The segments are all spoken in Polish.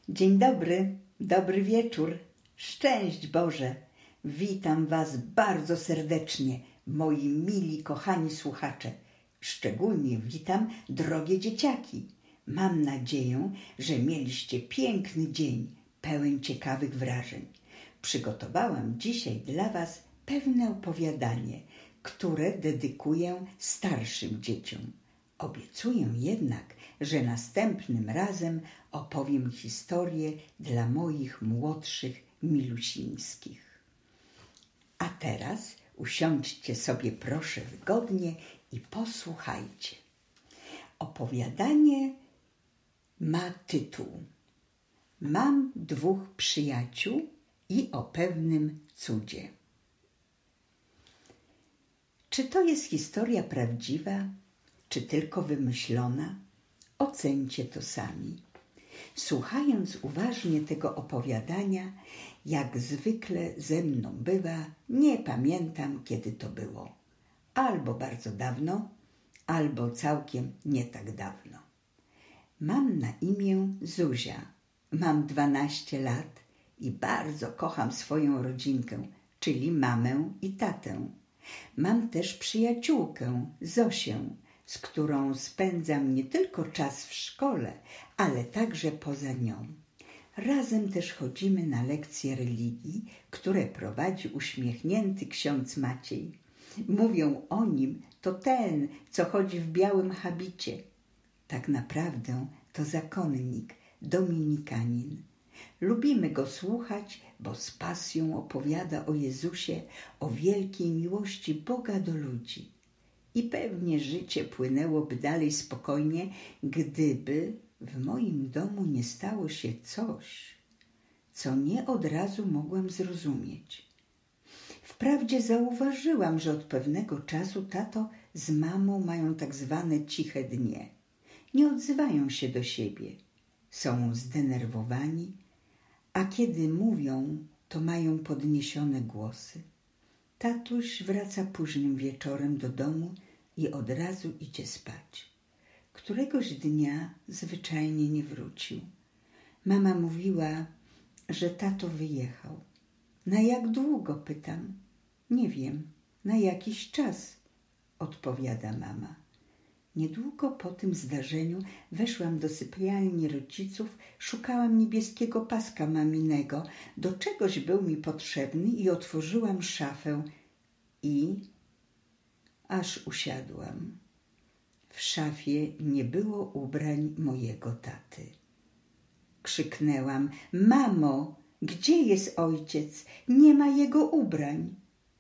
Dzień dobry, dobry wieczór, szczęść Boże. Witam Was bardzo serdecznie, moi mili, kochani słuchacze. Szczególnie witam drogie dzieciaki. Mam nadzieję, że mieliście piękny dzień, pełen ciekawych wrażeń. Przygotowałam dzisiaj dla Was pewne opowiadanie, które dedykuję starszym dzieciom. Obiecuję jednak, że następnym razem opowiem historię dla moich młodszych milusińskich. A teraz usiądźcie sobie proszę wygodnie i posłuchajcie. Opowiadanie ma tytuł Mam dwóch przyjaciół i o pewnym cudzie. Czy to jest historia prawdziwa, czy tylko wymyślona? Oceńcie to sami. Słuchając uważnie tego opowiadania, jak zwykle ze mną bywa, nie pamiętam, kiedy to było. Albo bardzo dawno, albo całkiem nie tak dawno. Mam na imię Zuzia. Mam 12 lat i bardzo kocham swoją rodzinkę, czyli mamę i tatę. Mam też przyjaciółkę, Zosię, z którą spędzam nie tylko czas w szkole, ale także poza nią. Razem też chodzimy na lekcje religii, które prowadzi uśmiechnięty ksiądz Maciej. Mówią o nim, to ten, co chodzi w białym habicie. Tak naprawdę to zakonnik, dominikanin. Lubimy go słuchać, bo z pasją opowiada o Jezusie, o wielkiej miłości Boga do ludzi. I pewnie życie płynęłoby dalej spokojnie, gdyby w moim domu nie stało się coś, co nie od razu mogłam zrozumieć. Wprawdzie zauważyłam, że od pewnego czasu tato z mamą mają tak zwane ciche dnie. Nie odzywają się do siebie. Są zdenerwowani, a kiedy mówią, to mają podniesione głosy. Tatuś wraca późnym wieczorem do domu i od razu idzie spać. Któregoś dnia zwyczajnie nie wrócił. Mama mówiła, że tato wyjechał. Na jak długo, pytam. Nie wiem, na jakiś czas, odpowiada mama. Niedługo po tym zdarzeniu weszłam do sypialni rodziców, szukałam niebieskiego paska maminego, do czegoś był mi potrzebny i otworzyłam szafę i aż usiadłam. W szafie nie było ubrań mojego taty. Krzyknęłam: mamo, gdzie jest ojciec? Nie ma jego ubrań.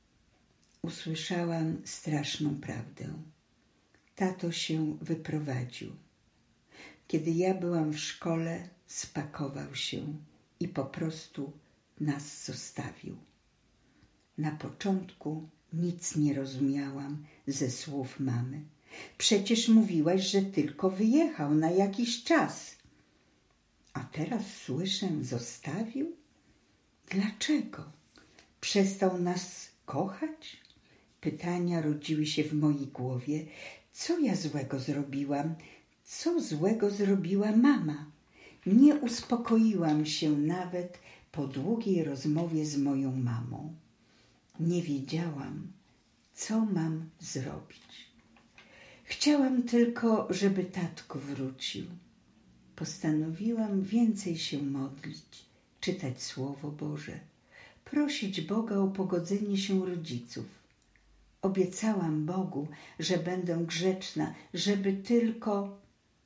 Usłyszałam straszną prawdę. Tato się wyprowadził. Kiedy ja byłam w szkole, spakował się i po prostu nas zostawił. Na początku nic nie rozumiałam ze słów mamy. Przecież mówiłaś, że tylko wyjechał na jakiś czas. A teraz słyszę, zostawił? Dlaczego? Przestał nas kochać? Pytania rodziły się w mojej głowie. Co ja złego zrobiłam? Co złego zrobiła mama? Nie uspokoiłam się nawet po długiej rozmowie z moją mamą. Nie wiedziałam, co mam zrobić. Chciałam tylko, żeby tatko wrócił. Postanowiłam więcej się modlić, czytać Słowo Boże, prosić Boga o pogodzenie się rodziców. Obiecałam Bogu, że będę grzeczna, żeby tylko...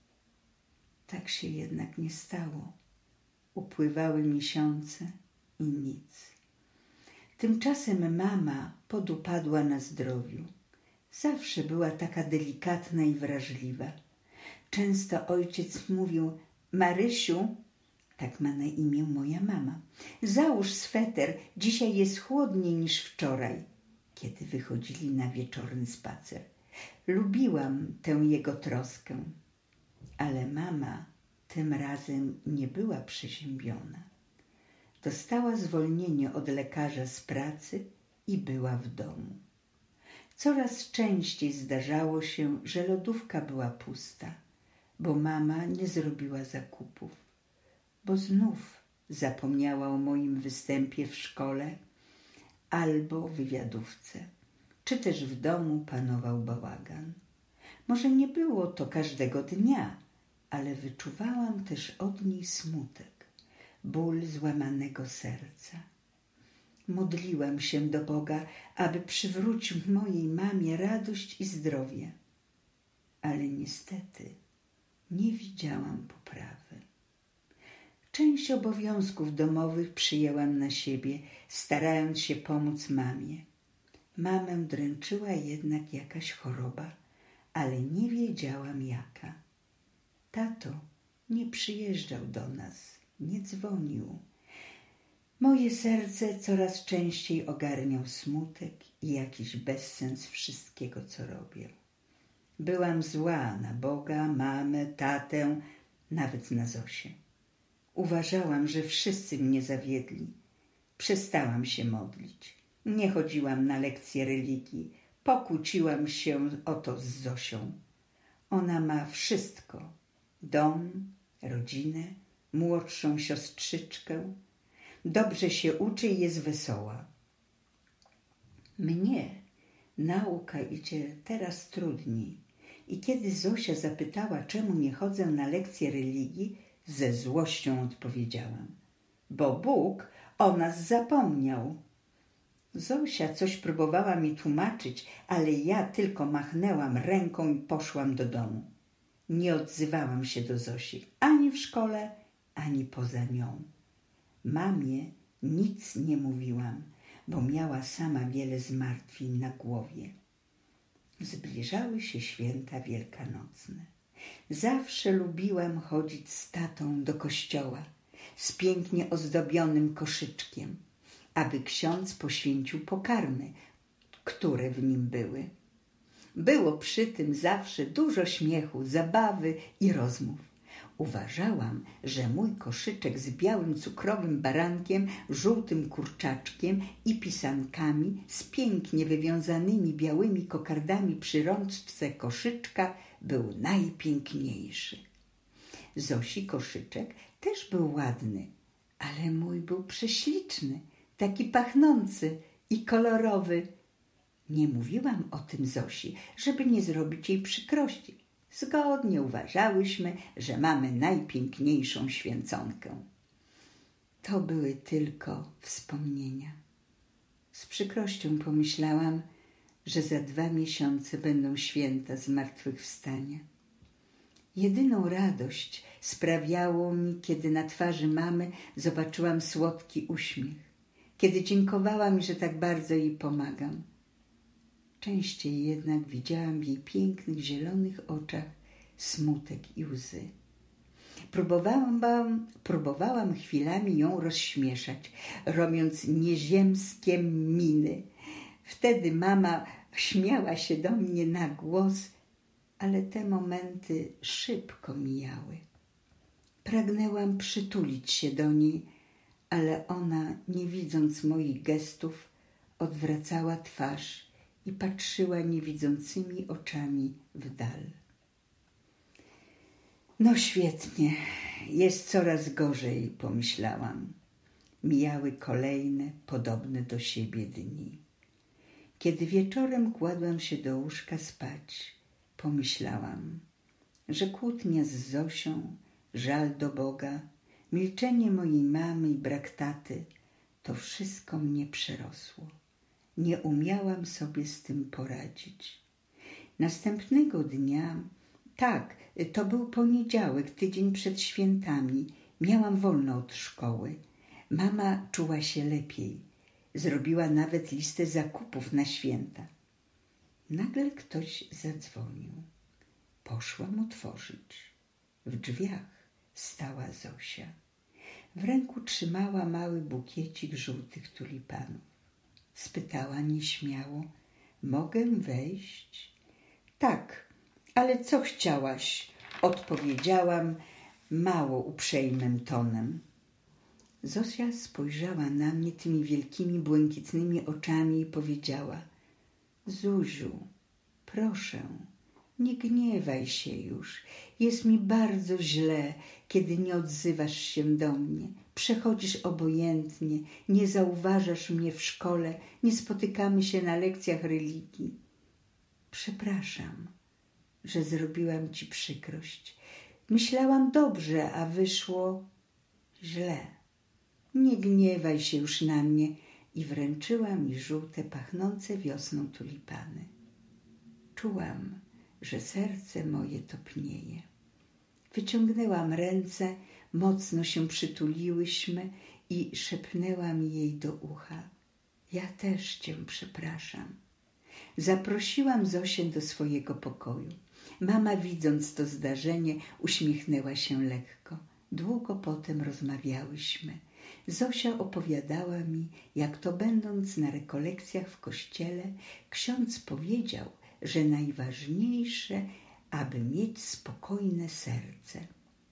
Tak się jednak nie stało. Upływały miesiące i nic. Tymczasem mama podupadła na zdrowiu. Zawsze była taka delikatna i wrażliwa. Często ojciec mówił: Marysiu, tak ma na imię moja mama, załóż sweter, dzisiaj jest chłodniej niż wczoraj, kiedy wychodzili na wieczorny spacer. Lubiłam tę jego troskę, ale mama tym razem nie była przeziębiona. Dostała zwolnienie od lekarza z pracy i była w domu. Coraz częściej zdarzało się, że lodówka była pusta, bo mama nie zrobiła zakupów. bo znów zapomniała o moim występie w szkole albo wywiadówce, czy też w domu panował bałagan. Może nie było to każdego dnia, ale wyczuwałam też od niej smutek, ból złamanego serca. Modliłam się do Boga, aby przywrócił mojej mamie radość i zdrowie, ale niestety nie widziałam poprawy. Część obowiązków domowych przyjęłam na siebie, starając się pomóc mamie. Mamę dręczyła jednak jakaś choroba, ale nie wiedziałam jaka. Tato nie przyjeżdżał do nas, nie dzwonił. Moje serce coraz częściej ogarniał smutek i jakiś bezsens wszystkiego, co robię. Byłam zła na Boga, mamę, tatę, nawet na Zosię. Uważałam, że wszyscy mnie zawiedli. Przestałam się modlić. Nie chodziłam na lekcje religii. Pokłóciłam się o to z Zosią. Ona ma wszystko. Dom, rodzinę, młodszą siostrzyczkę. Dobrze się uczy i jest wesoła. Mnie nauka idzie teraz trudniej. I kiedy Zosia zapytała, czemu nie chodzę na lekcje religii, ze złością odpowiedziałam: bo Bóg o nas zapomniał. Zosia coś próbowała mi tłumaczyć, ale ja tylko machnęłam ręką i poszłam do domu. Nie odzywałam się do Zosi ani w szkole, ani poza nią. Mamie nic nie mówiłam, bo miała sama wiele zmartwień na głowie. Zbliżały się święta wielkanocne. Zawsze lubiłam chodzić z tatą do kościoła z pięknie ozdobionym koszyczkiem, aby ksiądz poświęcił pokarmy, które w nim były. Było przy tym zawsze dużo śmiechu, zabawy i rozmów. Uważałam, że mój koszyczek z białym cukrowym barankiem, żółtym kurczaczkiem i pisankami z pięknie wywiązanymi białymi kokardami przy rączce koszyczka był najpiękniejszy. Zosi koszyczek też był ładny, ale mój był prześliczny, taki pachnący i kolorowy. Nie mówiłam o tym Zosi, żeby nie zrobić jej przykrości. Zgodnie uważałyśmy, że mamy najpiękniejszą święconkę. To były tylko wspomnienia. Z przykrością pomyślałam, że za 2 miesiące będą święta zmartwychwstania. Jedyną radość sprawiało mi, kiedy na twarzy mamy zobaczyłam słodki uśmiech, kiedy dziękowała mi, że tak bardzo jej pomagam. Częściej jednak widziałam w jej pięknych, zielonych oczach smutek i łzy. Próbowałam chwilami ją rozśmieszać, robiąc nieziemskie miny. Wtedy mama śmiała się do mnie na głos, ale te momenty szybko mijały. Pragnęłam przytulić się do niej, ale ona, nie widząc moich gestów, odwracała twarz i patrzyła niewidzącymi oczami w dal. No świetnie, jest coraz gorzej, pomyślałam. Mijały kolejne, podobne do siebie dni. Kiedy wieczorem kładłam się do łóżka spać, pomyślałam, że kłótnia z Zosią, żal do Boga, milczenie mojej mamy i brak taty, to wszystko mnie przerosło. Nie umiałam sobie z tym poradzić. Następnego dnia, to był poniedziałek, tydzień przed świętami, miałam wolno od szkoły. Mama czuła się lepiej. Zrobiła nawet listę zakupów na święta. Nagle ktoś zadzwonił. Poszłam otworzyć. W drzwiach stała Zosia. W ręku trzymała mały bukiecik żółtych tulipanów. Spytała nieśmiało: mogę wejść? Tak, ale co chciałaś? Odpowiedziałam mało uprzejmym tonem. Zosia spojrzała na mnie tymi wielkimi, błękitnymi oczami i powiedziała: Zuziu, proszę, Nie gniewaj się już. Jest mi bardzo źle, kiedy nie odzywasz się do mnie. Przechodzisz obojętnie, nie zauważasz mnie w szkole, nie spotykamy się na lekcjach religii. Przepraszam, że zrobiłam ci przykrość. Myślałam dobrze, a wyszło źle. Nie gniewaj się już na mnie. I wręczyła mi żółte, pachnące wiosną tulipany. Czułam, że serce moje topnieje. Wyciągnęłam ręce, mocno się przytuliłyśmy i szepnęłam jej do ucha. Ja też cię przepraszam. Zaprosiłam Zosię do swojego pokoju. Mama, widząc to zdarzenie, uśmiechnęła się lekko. Długo potem rozmawiałyśmy. Zosia opowiadała mi, jak to będąc na rekolekcjach w kościele, ksiądz powiedział, że najważniejsze, aby mieć spokojne serce,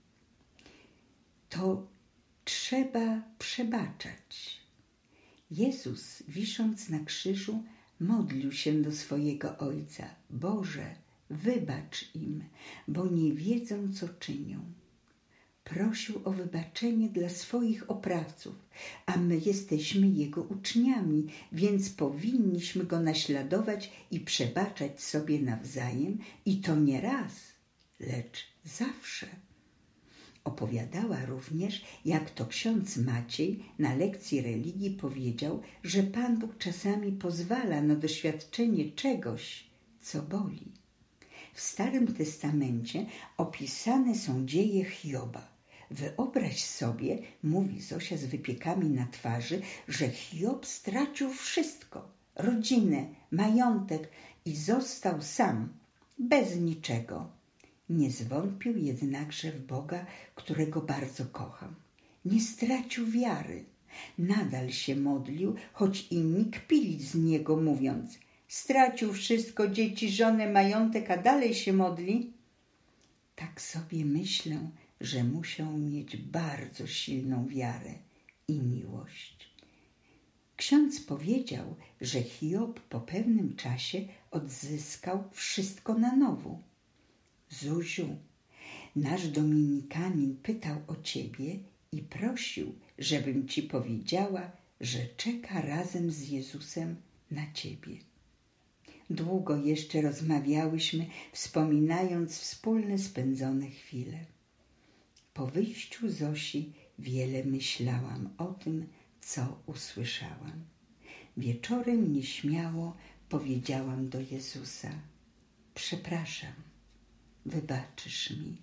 to trzeba przebaczać. Jezus, wisząc na krzyżu, modlił się do swojego Ojca. Boże, wybacz im, bo nie wiedzą, co czynią. Prosił o wybaczenie dla swoich oprawców, a my jesteśmy Jego uczniami, więc powinniśmy Go naśladować i przebaczać sobie nawzajem, i to nie raz, lecz zawsze. Opowiadała również, jak to ksiądz Maciej na lekcji religii powiedział, że Pan Bóg czasami pozwala na doświadczenie czegoś, co boli. W Starym Testamencie opisane są dzieje Hioba. Wyobraź sobie, mówi Zosia z wypiekami na twarzy, że Hiob stracił wszystko, rodzinę, majątek i został sam, bez niczego. Nie zwątpił jednakże w Boga, którego bardzo kochał. Nie stracił wiary. Nadal się modlił, choć inni kpili z niego, mówiąc: stracił wszystko, dzieci, żonę, majątek, a dalej się modli. Tak sobie myślę, że musiał mieć bardzo silną wiarę i miłość. Ksiądz powiedział, że Hiob po pewnym czasie odzyskał wszystko na nowo. Zuziu, nasz dominikanin pytał o ciebie i prosił, żebym ci powiedziała, że czeka razem z Jezusem na ciebie. Długo jeszcze rozmawiałyśmy, wspominając wspólne spędzone chwile. Po wyjściu Zosi wiele myślałam o tym, co usłyszałam. Wieczorem nieśmiało powiedziałam do Jezusa: przepraszam, wybaczysz mi.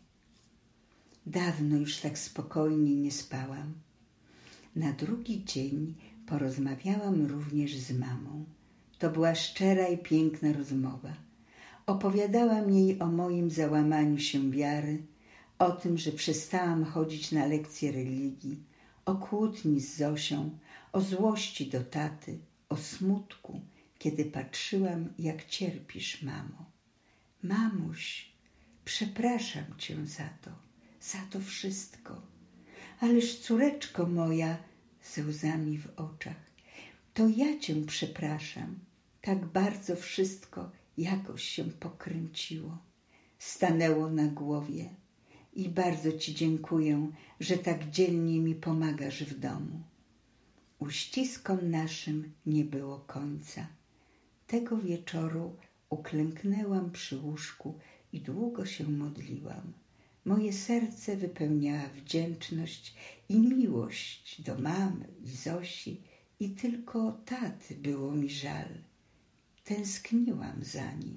Dawno już tak spokojnie nie spałam. Na drugi dzień porozmawiałam również z mamą. To była szczera i piękna rozmowa. Opowiadałam jej o moim załamaniu się wiary, o tym, że przestałam chodzić na lekcje religii, o kłótni z Zosią, o złości do taty, o smutku, kiedy patrzyłam, jak cierpisz, mamo. Mamuś, przepraszam cię za to wszystko. Ależ córeczko moja, ze łzami w oczach, to ja cię przepraszam. Tak bardzo wszystko jakoś się pokręciło, stanęło na głowie. I bardzo ci dziękuję, że tak dzielnie mi pomagasz w domu. Uściskom naszym nie było końca. Tego wieczoru uklęknęłam przy łóżku i długo się modliłam. Moje serce wypełniała wdzięczność i miłość do mamy i Zosi, i tylko taty było mi żal. Tęskniłam za nim.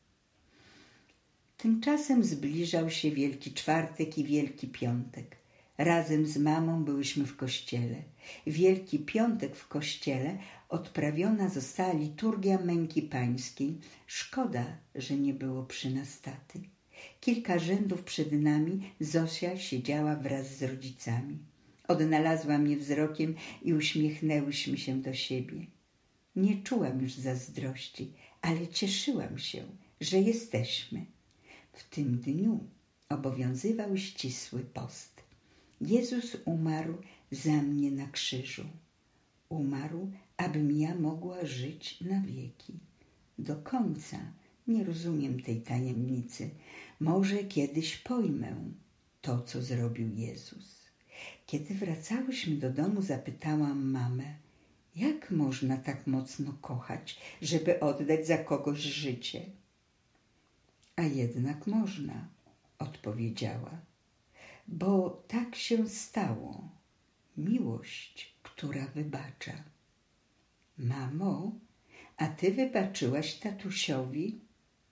Tymczasem zbliżał się Wielki Czwartek i Wielki Piątek. Razem z mamą byłyśmy w kościele. W Wielki Piątek w kościele odprawiona została liturgia męki pańskiej. Szkoda, że nie było przy nas taty. Kilka rzędów przed nami Zosia siedziała wraz z rodzicami. Odnalazła mnie wzrokiem i uśmiechnęłyśmy się do siebie. Nie czułam już zazdrości, ale cieszyłam się, że jesteśmy. W tym dniu obowiązywał ścisły post. Jezus umarł za mnie na krzyżu. Umarł, abym ja mogła żyć na wieki. Do końca Nie rozumiem tej tajemnicy. Może kiedyś pojmę to, co zrobił Jezus. Kiedy wracałyśmy do domu, zapytałam mamę, jak można tak mocno kochać, żeby oddać za kogoś życie? A jednak można, odpowiedziała, bo tak się stało. Miłość, która wybacza. Mamo, a ty wybaczyłaś tatusiowi?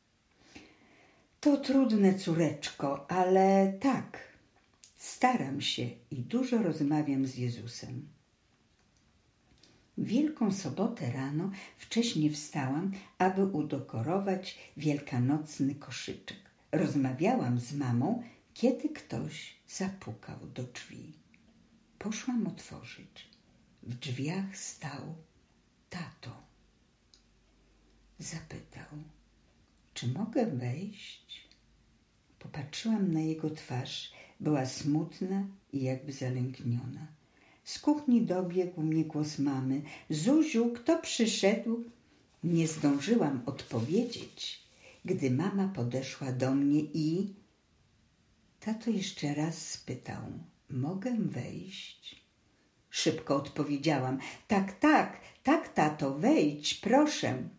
To trudne, córeczko, ale tak, staram się i dużo rozmawiam z Jezusem. W Wielką Sobotę rano wcześnie wstałam, aby udekorować wielkanocny koszyczek. Rozmawiałam z mamą, kiedy ktoś zapukał do drzwi. Poszłam otworzyć. W drzwiach stał tato. Zapytał, czy mogę wejść? Popatrzyłam na jego twarz. Była smutna i jakby zalękniona. Z kuchni dobiegł mnie głos mamy. Zuziu, kto przyszedł? Nie zdążyłam odpowiedzieć, gdy mama podeszła do mnie i... Tato jeszcze raz spytał, mogę wejść? Szybko odpowiedziałam, tak, tato, wejdź, proszę.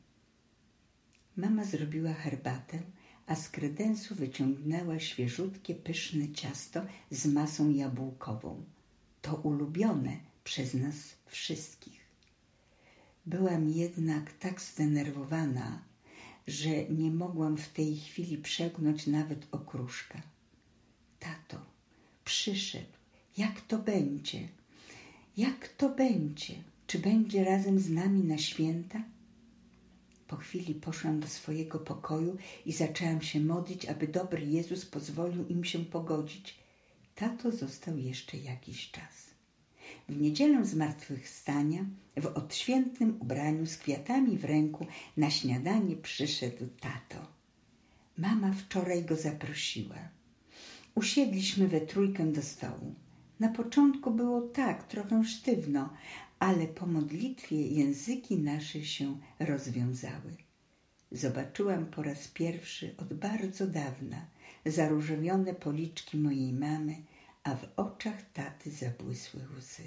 Mama zrobiła herbatę, a z kredensu wyciągnęła świeżutkie, pyszne ciasto z masą jabłkową. To ulubione przez nas wszystkich. Byłam jednak tak zdenerwowana, że nie mogłam w tej chwili przełknąć nawet okruszka. Tato przyszedł. Jak to będzie? Jak to będzie? Czy będzie razem z nami na święta? Po chwili poszłam do swojego pokoju i zaczęłam się modlić, aby dobry Jezus pozwolił im się pogodzić. Tato został jeszcze jakiś czas. W niedzielę zmartwychwstania, w odświętnym ubraniu z kwiatami w ręku, na śniadanie przyszedł tato. Mama wczoraj go zaprosiła. Usiedliśmy we trójkę do stołu. Na początku było tak, trochę sztywno, ale po modlitwie języki nasze się rozwiązały. Zobaczyłam po raz pierwszy od bardzo dawna zaróżowione policzki mojej mamy, a w oczach taty zabłysły łzy.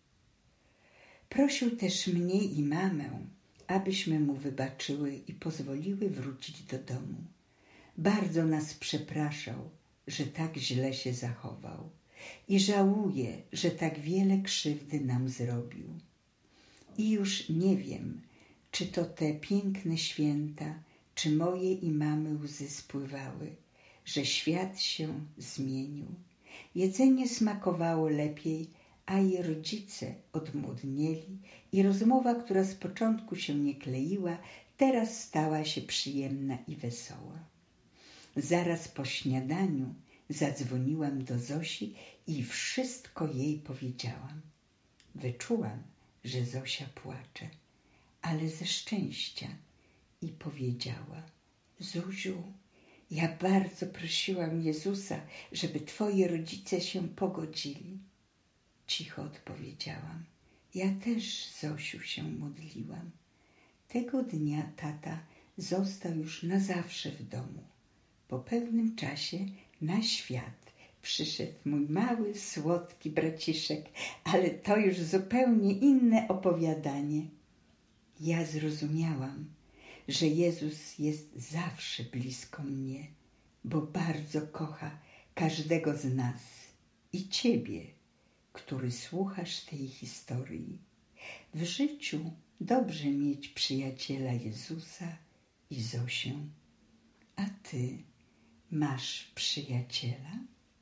Prosił też mnie i mamę, abyśmy mu wybaczyły i pozwoliły wrócić do domu. Bardzo nas przepraszał, że tak źle się zachował i żałuje, że tak wiele krzywdy nam zrobił. I już nie wiem, czy to te piękne święta, czy moje i mamy łzy spływały, że świat się zmienił. Jedzenie smakowało lepiej, a i rodzice odmłodnieli i rozmowa, która z początku się nie kleiła, teraz stała się przyjemna i wesoła. Zaraz po śniadaniu zadzwoniłam do Zosi i wszystko jej powiedziałam. Wyczułam, że Zosia płacze, ale ze szczęścia, i powiedziała: Zuziu, ja bardzo prosiłam Jezusa, żeby twoi rodzice się pogodzili. Cicho odpowiedziałam: ja też, Zosiu, się modliłam. Tego dnia tata został już na zawsze w domu. Po pewnym czasie na świat przyszedł mój mały, słodki braciszek, ale to już zupełnie inne opowiadanie. Ja zrozumiałam, że Jezus jest zawsze blisko mnie, bo bardzo kocha każdego z nas i ciebie, który słuchasz tej historii. W życiu dobrze mieć przyjaciela Jezusa i Zosię. A ty masz przyjaciela?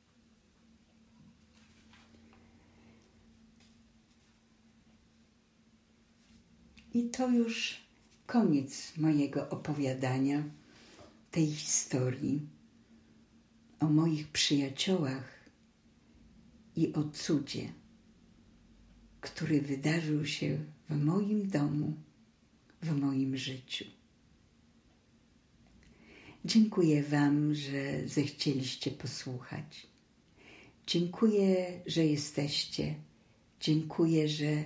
I to już koniec mojego opowiadania, tej historii o moich przyjaciołach i o cudzie, który wydarzył się w moim domu, w moim życiu. Dziękuję wam, że zechcieliście posłuchać. Dziękuję, że jesteście. Dziękuję, że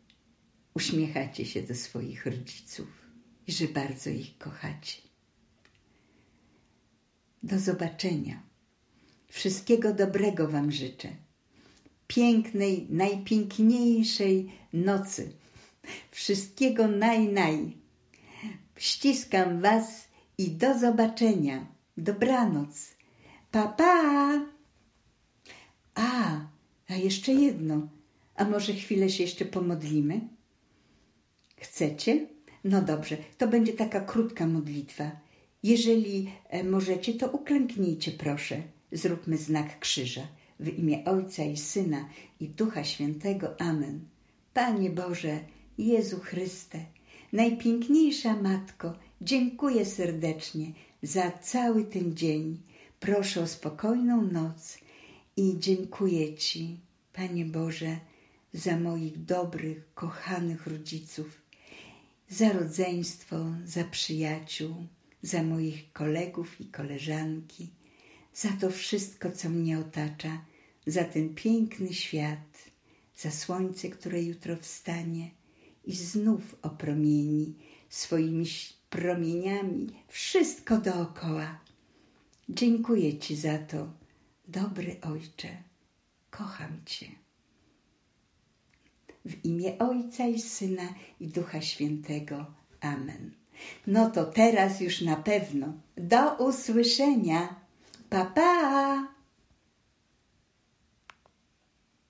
uśmiechacie się do swoich rodziców i że bardzo ich kochacie. Do zobaczenia. Wszystkiego dobrego Wam życzę. Pięknej, najpiękniejszej nocy. Wszystkiego naj. Ściskam Was i do zobaczenia. Dobranoc. Pa, pa! A jeszcze jedno. A może chwilę się jeszcze pomodlimy? Chcecie? No dobrze, to będzie taka krótka modlitwa. Jeżeli możecie, to uklęknijcie proszę. Zróbmy znak krzyża. W imię Ojca i Syna i Ducha Świętego. Amen. Panie Boże, Jezu Chryste, najpiękniejsza Matko, dziękuję serdecznie za cały ten dzień. Proszę o spokojną noc i dziękuję Ci, Panie Boże, za moich dobrych, kochanych rodziców, za rodzeństwo, za przyjaciół, za moich kolegów i koleżanki, za to wszystko, co mnie otacza, za ten piękny świat, za słońce, które jutro wstanie i znów opromieni swoimi promieniami wszystko dookoła. Dziękuję Ci za to, dobry Ojcze, kocham Cię. W imię Ojca i Syna i Ducha Świętego. Amen. No to teraz już na pewno. Do usłyszenia. Pa, pa!